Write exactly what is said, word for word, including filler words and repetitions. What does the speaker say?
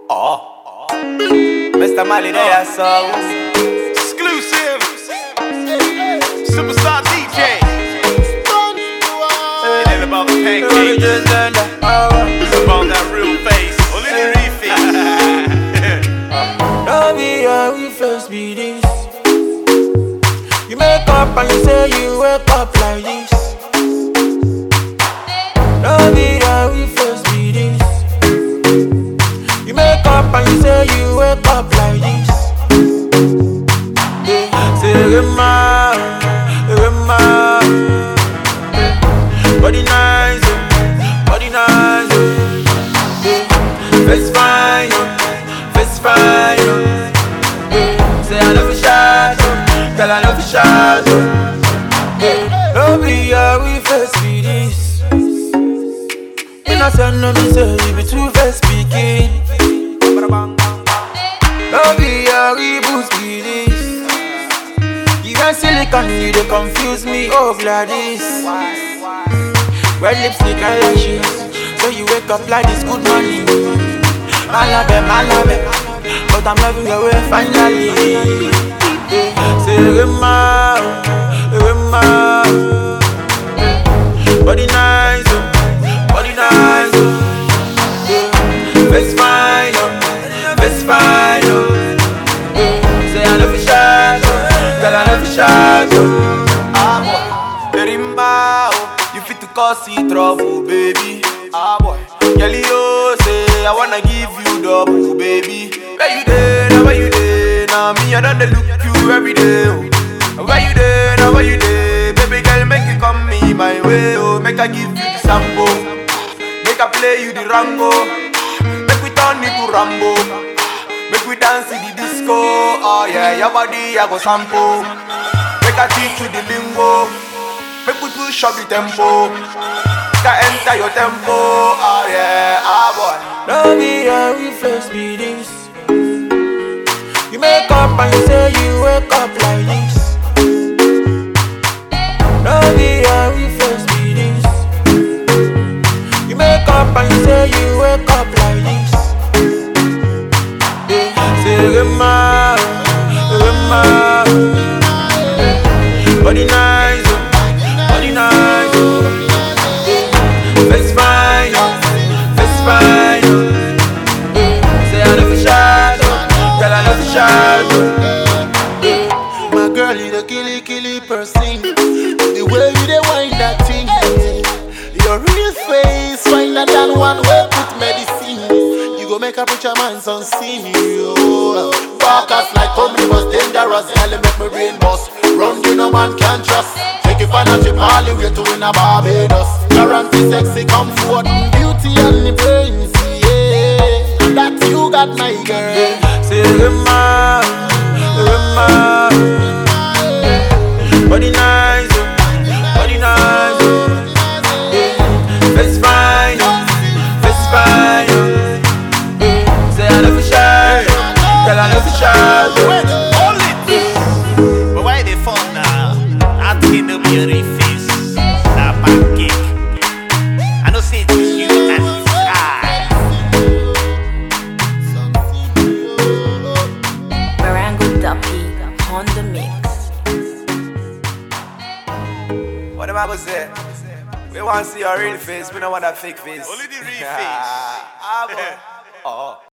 Oh, Mister Mali there, so Exclusive Superstar D J. It ain't about the pancakes, it's about that real face. Only the refix. Don't be how we first be this. You make up and you say you wake up like this. Don't be how we first be this. You make up and you say you wake up like this. Yeah. Say Rema, Rema. Body nice, oh, body nice, oh. Yeah. Face fine, oh, face fine, oh. Yeah. Say I love you shot, oh, girl I love you shot, oh. Yeah. Don't be how we first be this. I said no, me say you be too fast speaking. Don't be a reboot be this. You got silicon, you they confuse me, oh Gladys. Red lipstick and lashes, so you wake up like this, good morning. I love it, I love it, but I'm loving your way finally. Yeah. Say Rema, Rema. Body nice, oh. Body nice, oh. Yeah. Face fine, oh. Face fine, oh. Yeah. Say I love you shot, oh. Girl I love you shot, oh. Ah boy, Rimba, oh. You fit to cause see trouble, baby. Ah boy, girl you say I wanna give you double, baby. Where you there, now where you there? Now me I done the look you every day, oh. Where you there, now where you there? Baby girl make you come me my way, oh. Make I give you the sample. Make I play you the Rango. Make we turn it to Rambo. Make we dance in the disco. Oh yeah, your body I go sample. Make I teach you the lingo. Make we push up the tempo. Make I enter your tempo. Oh yeah, ah boy. Don't be how we first be this. You make up and you say you wake up like this. Don't be how we first be this. You make up and you say you wake up like this. Yeah. Say Rema, Rema. Body nice, oh. Body nice, oh. Yeah. Face fine, oh. Face fine, oh. Yeah. Say I love you shot, oh. Girl I love you shot, oh. Yeah. My girl is a killy killy person. The way you dey wind that thing, your real face finer than one way put medicine. You go make her put your minds on scene. Walkers like omnibus, dangerous. Girl, make me brain bust. Run, you no man can trust. Take it for not all the way to win a Barbados. Guarantee sexy comfort, beauty and the brains. Yeah, that you got my girl. Yeah. Say Rema, Rema. Body nice, oh. Body nice, oh. Yeah. Face fine, oh. Face fine, oh. Yeah. Say I love you shot, girl I love you shot, oh. Wait, hold it. But why they fun now? I think they'll be a refix. That pancake. I know say it's you and his eye. Marango Duppy on the mix. what am I gonna say? We want to see your real face, we don't want that fake face. Only the refix. Ah, boy. Oh.